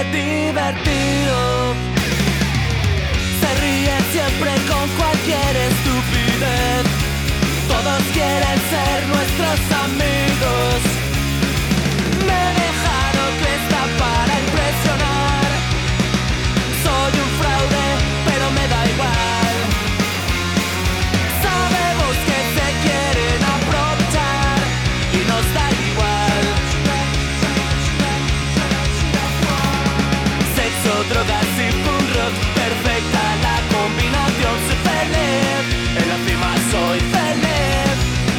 divertido. Se ríe siempre con cualquier estupidez. Todos quieren ser nuestros amigos. Me he dejado cresta para impresionar. Soy un fraude, pero me da igual. Sabemos que se quieren aprovechar y nos da igual. Sexo, drogas y punk rock, perfecta la combinación. Soy feliz, en la cima soy feliz.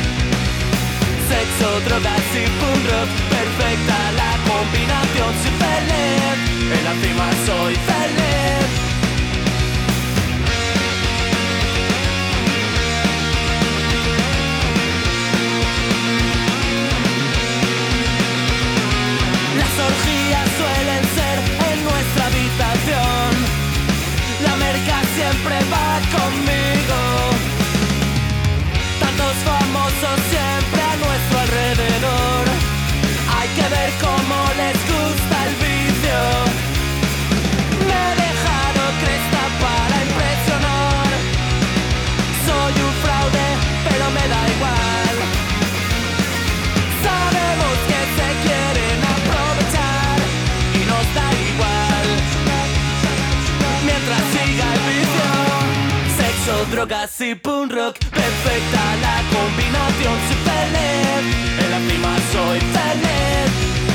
Sexo, drogas y punk rock, perfecta la combinación. Soy feliz, en la cima soy feliz. Las orgías suelen ser en nuestra habitación. La merca siempre va conmigo. Tantos famosos siempre a nuestro alrededor. Hay que ver cómo les gusta el vicio. Me he dejado cresta para impresionar. Soy un fraude, pero me da igual. Sabemos que se quieren aprovechar y nos da igual. Mientras siga el vicio. Sexo, drogas y punk rock, perfecta la combinación. Soy feliz, en la cima soy feliz.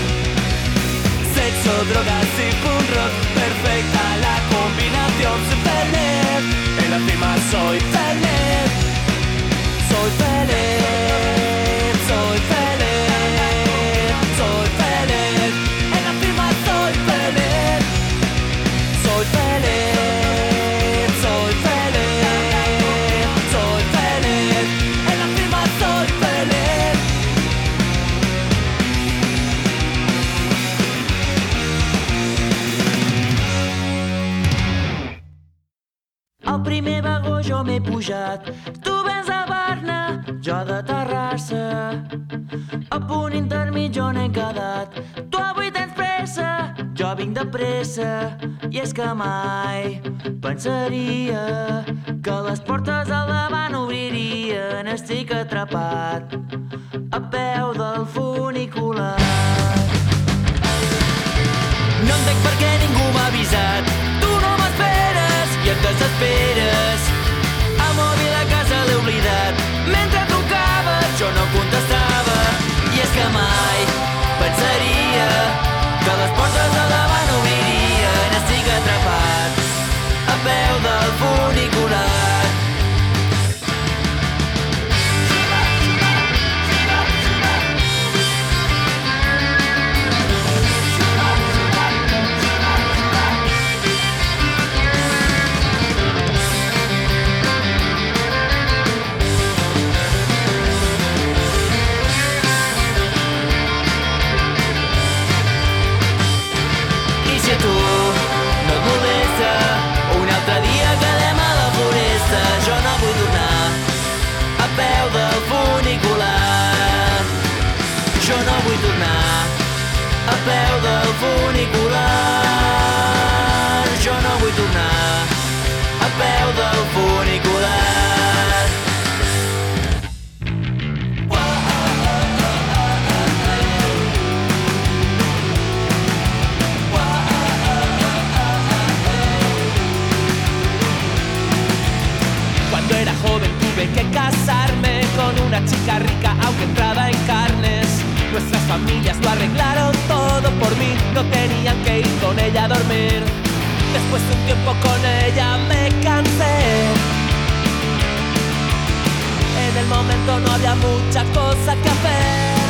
Sexo, drogas y punk rock, perfecta la combinación. Soy feliz, en la cima soy feliz. Soy feliz, soy feliz, soy feliz. En la cima soy feliz. Soy feliz, soy feliz, soy feliz. En la cima soy feliz. Al primer vagó jo m'he pujat, tu vens a Barna, jo de Terrassa. A punt intermig on he quedat, tu avui tens pressa, jo vinc de pressa. I és que mai pensaria que les portes al davant obririen. Estic atrapat a peu del funicular. No entenc per què ningú m'ha avisat. Tu no m'esperes i et desesperes. El mòbil a casa l'he oblidat. Mentre trucava jo no contestava. I és que mai pensaria que les portes al davant obririen. Estic atrapat a peu del funicular. A peu del funicular. Jo no vull tornar a peu del funicular. Cuando era joven tuve que casarme con una chica rica, aunque entraba en carnes. Nuestras familias lo arreglaron todo por mí. No tenían que ir con ella a dormir. Después de un tiempo con ella me cansé. En el momento no había mucha cosa que hacer.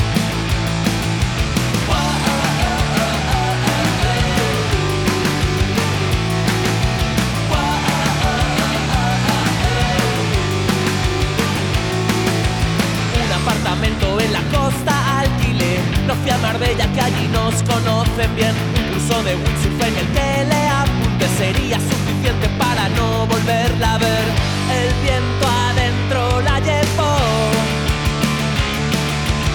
Un apartamento en la costa alquilé. No fui a Marbella, que allí nos conocen bien. Un curso de windsurf en el que le apunté sería suficiente para no volverla a ver. El viento adentro la llevó.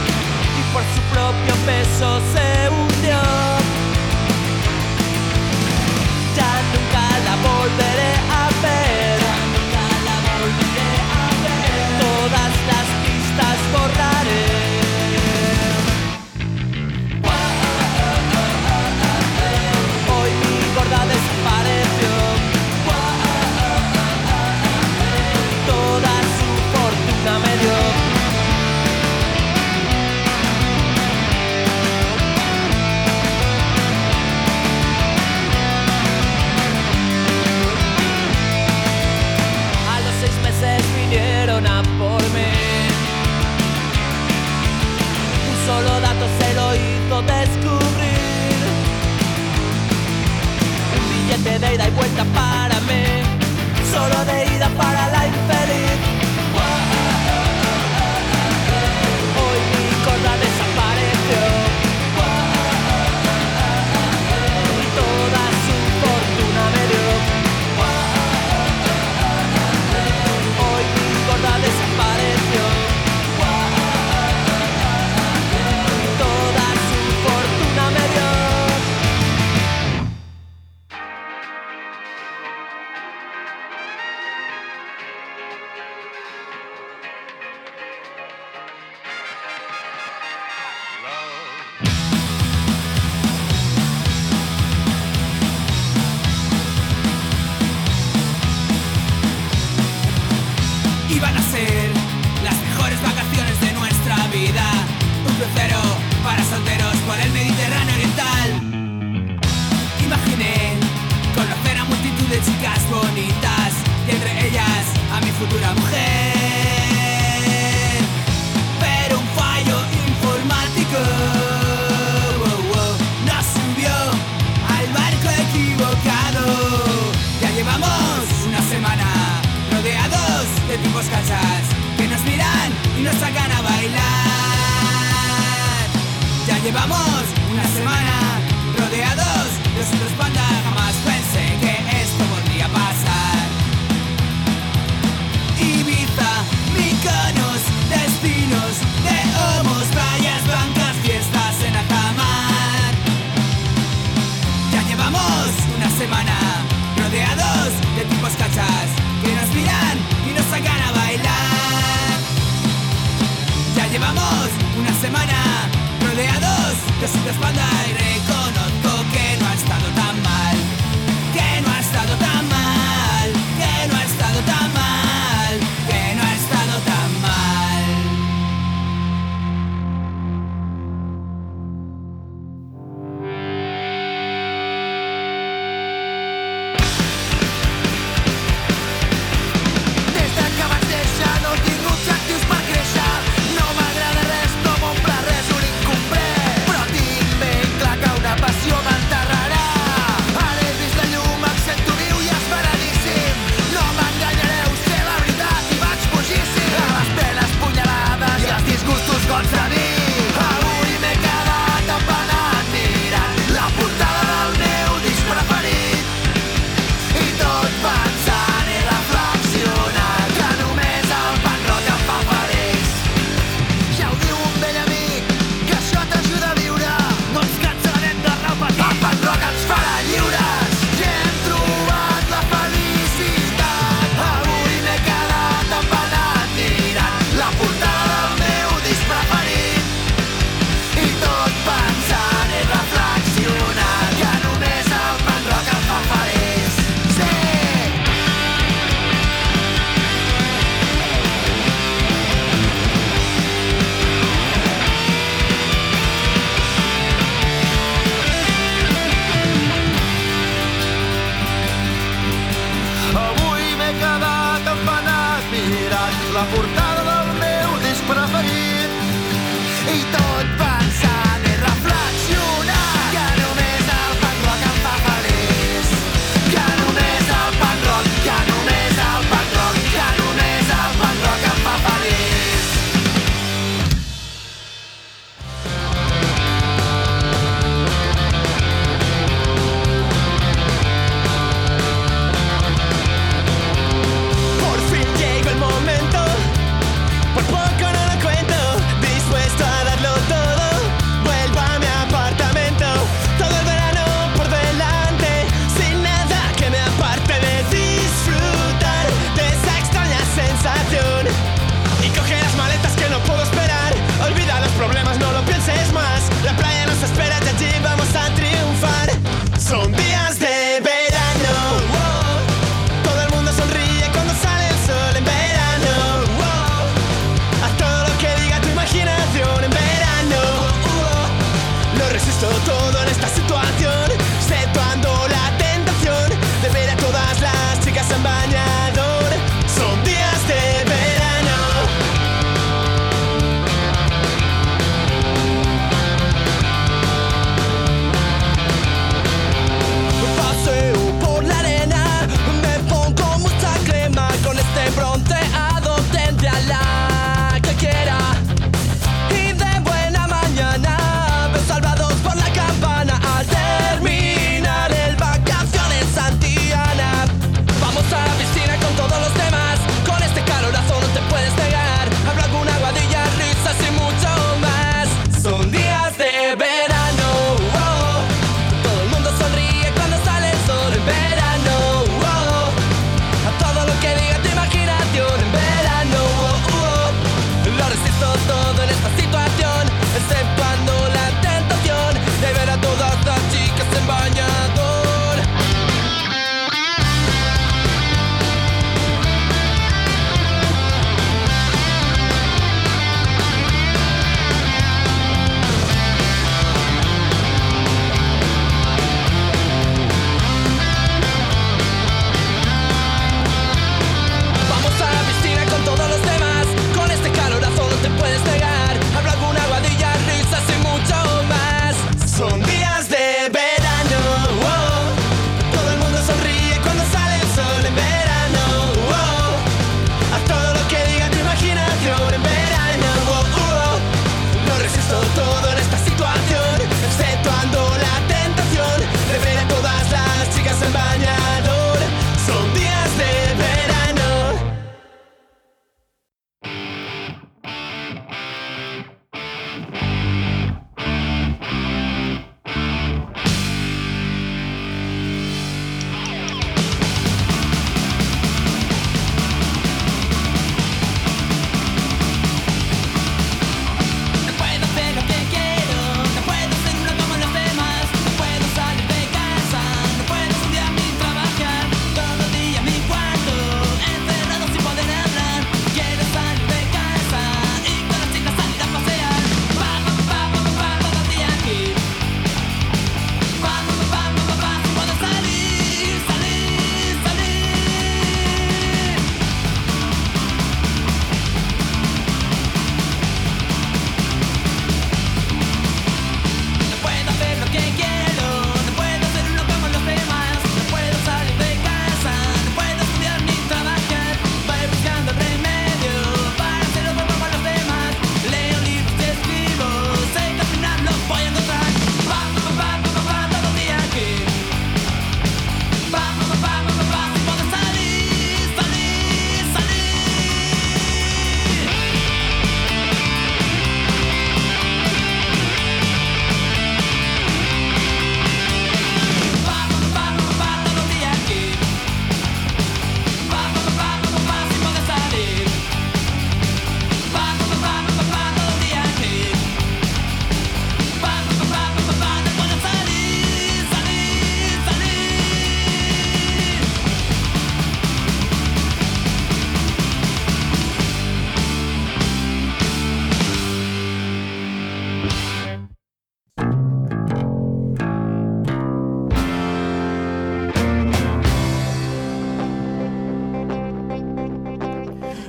ida y vuelta para mí, solo de ida para la infeliz. Hoy mi corda desapareció y toda su fortuna me dio. Hoy mi corda desapareció y toda su fortuna me dio. Iban a ser las mejores vacaciones de nuestra vida, un crucero para solteros por el Mediterráneo oriental. Imaginé conocer a multitud de chicas bonitas y entre ellas a mi futura mujer. Pero un fallo informático nos subió al barco equivocado. Ya llevamos una semana rodeados de tipos cachas que nos miran y nos sacan a bailar. Ya llevamos una semana rodeados de sus pandas. Jamás pensé que esto podría pasar. Ibiza, Mykonos, destinos de homos, playas blancas, fiestas en alta mar. Ya llevamos una semana rodeados de tipos cachas que nos miran y nos sacan a bailar. Ya llevamos una semana rodeados de su espalda y reconozco que no ha estado tan mal, que no ha estado tan mal, que no ha estado tan mal, que no ha estado tan mal. Des de que vaig néixer no tinc objectius per créixer. No m'agrada res, no m'omple res, un incomplet. Però tinc ben clar que una passió m'enterrarà. Ara he vist la llum, em sento viu i esperadíssim. No m'enganyareu, sé la veritat i vaig fugíssim. A les penes punyalades i els disgustos contra mi. Avui m'he quedat empanat mirant la portada del meu disc preferit. I tot pensant i reflexionant que només el punk rock em fa feliç. Ja ho diu un vell amic, que això t'ajuda a viure. No ens cansarem de repetir, el punk rock ens farà lliures. Ja hem trobat la felicitat. Avui m'he quedat empanat mirant la portada del meu disc preferit. I tot pensant i reflexionant que només el punk rock em fa feliç. Sí! Avui m'he quedat empanat mirant la portada del meu disc preferit i tot pensant i reflexionant que només el punk rock em fa feliç. Que només el punk rock, que només el punk rock, que només el punk rock em fa feliç. Por fin llegó el momento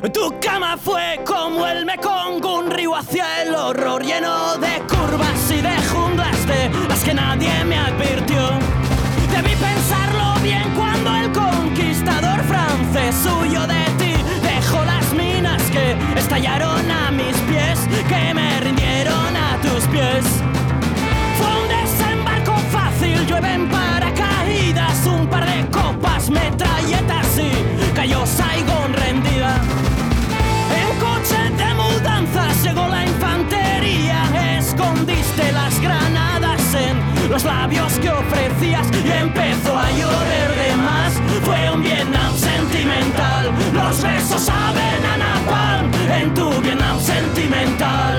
Tu cama fue como el Mekong, un río hacia el horror, lleno de curvas y de junglas de las que nadie me advirtió. Debí pensarlo bien cuando el conquistador francés huyó de ti. Dejó las minas que estallaron a mis pies, que me rindieron a tus pies. Fue un desembarco fácil, llueven paracaídas, un par de copas, metralletas y cayó Saigón rendida. En coche de mudanzas llegó la infantería, escondiste las granadas en los labios que ofrecías y empezó a llover de más. Fue un Vietnam sentimental, los besos saben a napalm en tu Vietnam sentimental.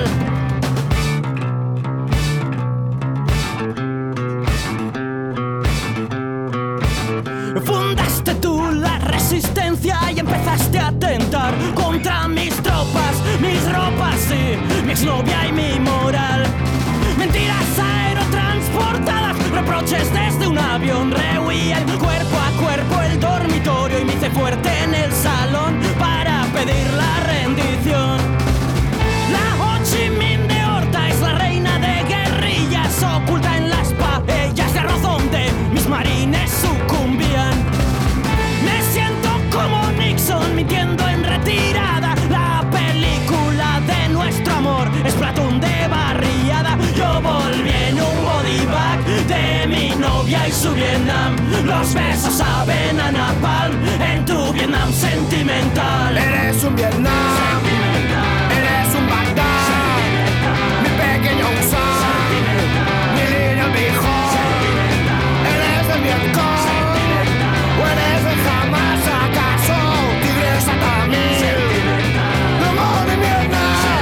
Fundaste tú la resistencia y empezaste a atentar contra mis tropas, mis ropas y mi exnovia y mi moral. Mentiras aerotransportadas, reproches desde un avión. Rehuí el cuerpo a cuerpo el dormitorio y me hice fuerte en el salón para pedir la rendición. La Ho Chi Minh de Horta es la reina de guerrillas, oculta en las paellas de arroz donde mis marines sucumbían. Me siento como Nixon mintiendo en retirada. La película de nuestro amor es Platón de barriada. Yo volví en un body bag de mi novia y su Vietnam. Los besos saben a napalm en tu Vietnam sentimental. Eres un Vietnam sentimental. Eres un Bagdad sentimental. Mi pequeño Usán, mi Little Bihor. Eres el Vietcong o eres el Hamas, acaso Tigresa Tamil. No more in Vietnam.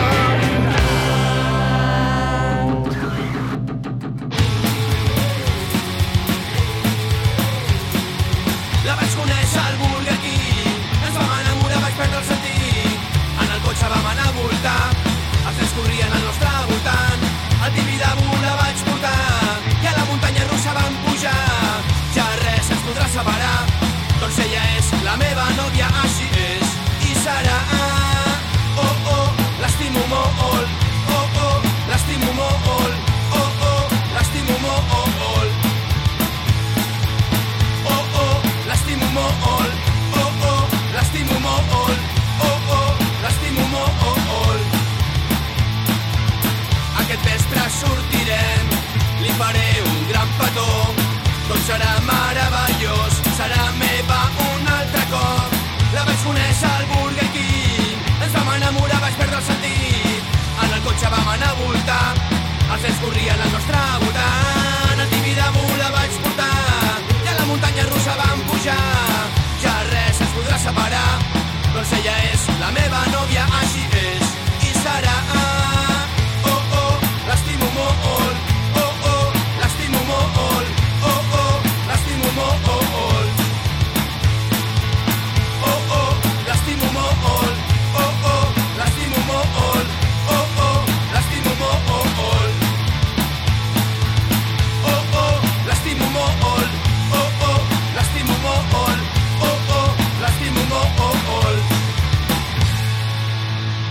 La vaig conèixer al Burger King, ens vam enamorar, vaig perdre el sentit. En el cotxe vam anar a voltar, els nens corrien al nostre voltant. El Tibidabo la vaig portar i a la muntanya russa vam pujar. Ja res ens podrà separar, doncs ella és la meva nòvia, així és i serà. Oh, oh, l'estimo molt. Oh, oh, l'estimo molt. Oh, oh, l'estimo molt. Oh, oh, l'estimo molt. Oh, oh, l'estimo molt. Oh, oh, l'estimo molt. Aquest vespre sortirem, li faré un gran petó. Doncs serà meravellós, serà meva un altre cop. La vaig conèixer al Burger King, ens vam enamorar, vaig perdre el sentit. En el cotxe vam anar a voltar, els nens corrien al nostre voltant. El Tibidabo la vaig portar i a la muntanya russa vam pujar. Ja res ens podrà separar, doncs ella és la meva nòvia, així és i serà. Oh, oh, l'estimo molt. Oh, oh, l'estimo molt. Oh, oh, l'estimo molt. Oh, oh, l'estimo molt. Oh, oh, l'estimo molt. Oh, oh, l'estimo molt. Oh, oh, l'estimo molt. Oh, oh, l'estimo molt. Oh, oh, l'estimo molt.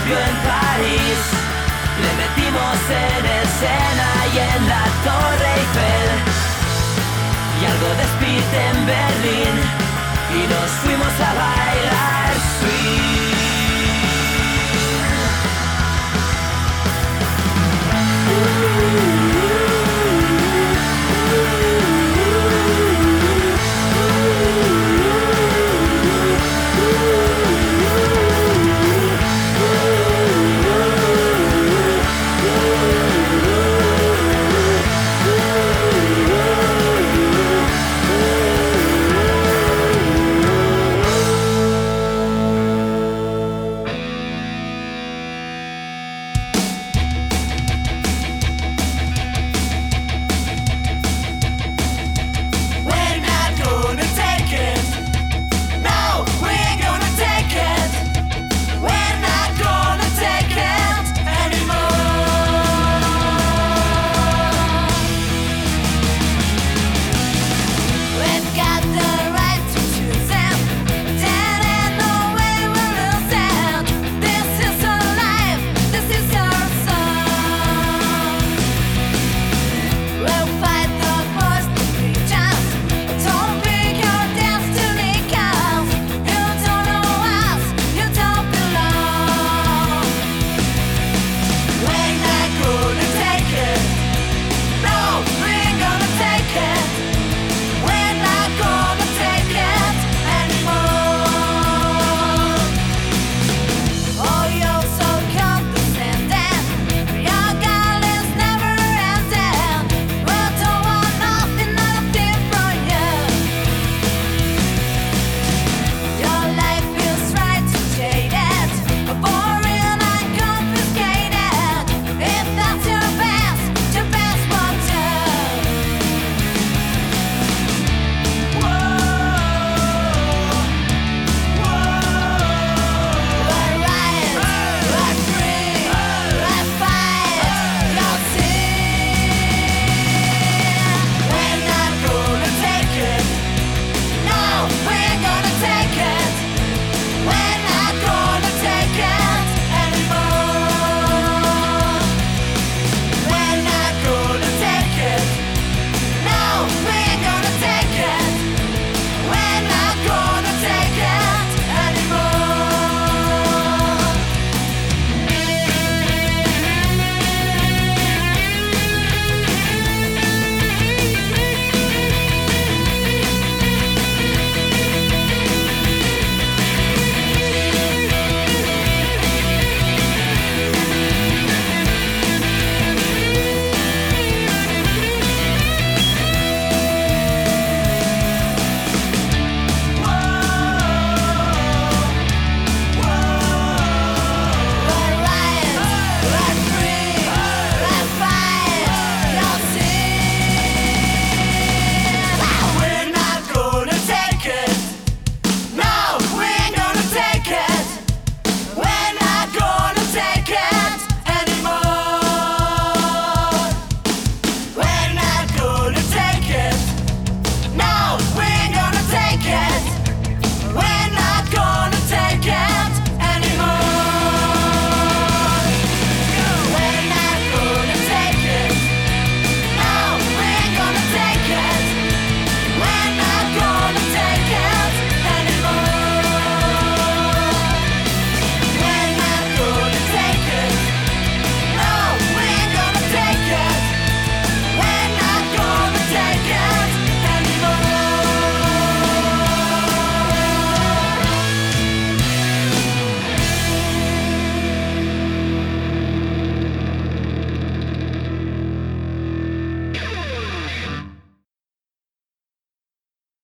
vio en París. Le metimos en el Sena y en la Torre Eiffel y algo de Speed en Berlín. Y nos fuimos a